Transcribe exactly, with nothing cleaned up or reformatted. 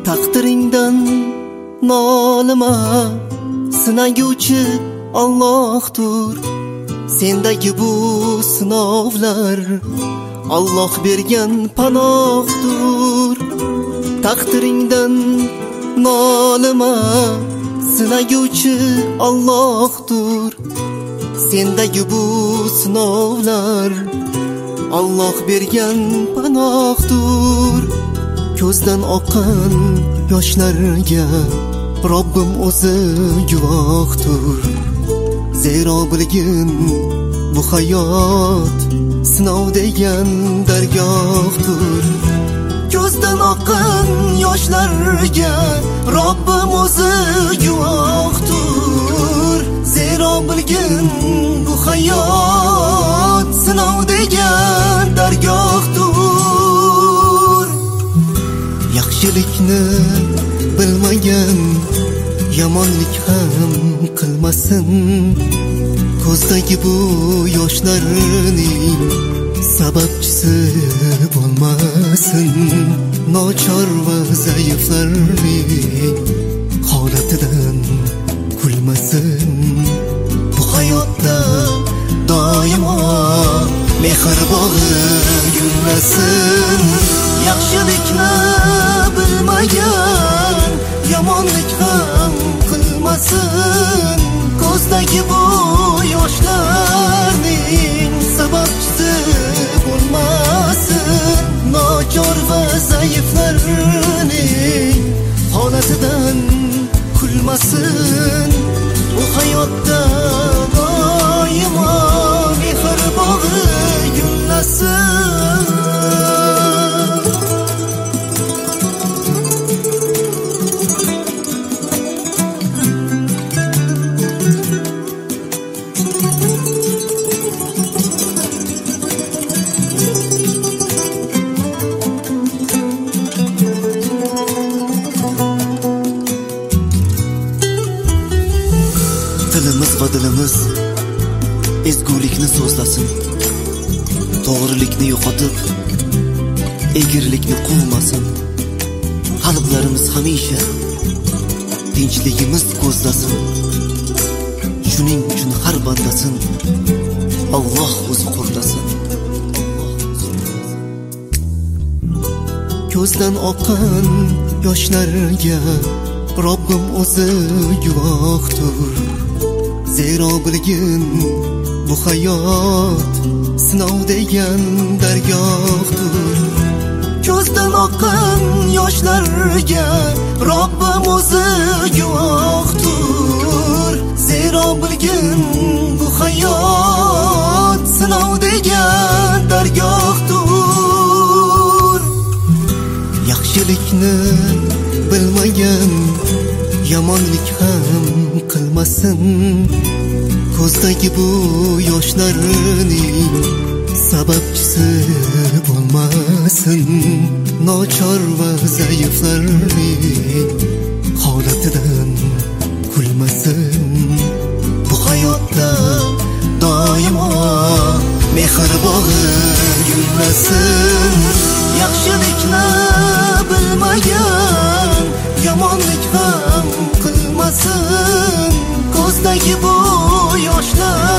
Taqdiringdan nolima, sinaguvchi Allohdir. Sendagi bu sinovlar Alloh bergan panohdir. Taqdiringdan nolima, sinaguvchi Allohdir. Sendagi bu sinovlar Alloh bergan panohdir. Ko'zdan oqqan yoshlarga Robbim o'zi guvohdir. Zero bilgin bu hayot sinov degan dargohdir. Ko'zdan oqqan yoshlarga Robbim o'zi guvohdir. Zero bilgin bu hayot sinov degan dargohdir. Yaxshilikni bilmagan yomonlik ham qilmasin. Ko'zdagi bu yoshlarning sababchisi bo'lmasin. Nochor va zaiflarning holatidan kulmasin. Bu hayotda doimo mehr bog'i gullasin. Yaxshilikni bilmagan yomonlik ham qilmasin. Ko'zdagi bu yoshlarning sababchisi bo'lmasin. Nochor va zaiflarning holatidan kulmasin. Bu hayotda doimo mehr bog'i gullasin. Tilimiz va dilimiz ezgulikni so'zlasin. To'g'rilikni yo'qotib, egrilikni quvmasin. Qalblarimiz hamisha tinchligimiz ko'zlasin. Shuning uchun har bandasin Alloh o'zi qo'llasin. Ko'zdan oqqan yoshlarga Robbim o'zi guvohdir. Zero bilgin bu hayot sinov degan dargohdir. Ko'zdan oqqan yoshlarga Robbim o'zi guvohdir. Zero bilgin bu hayot sinov degan dargohdir. Yaxshilikni bilmagan yomonlik ham qilmasin. Ko'zdagi bu yoshlarning sababchisi bo'lmasin. Nochor va zaiflarning holatidan kulmasin. Bu hayotda doimo mehr bog'i gullasin. Yaxshilikni bilmagan yomonlik ham qilmasin. Ko'zdagi bu yoshlar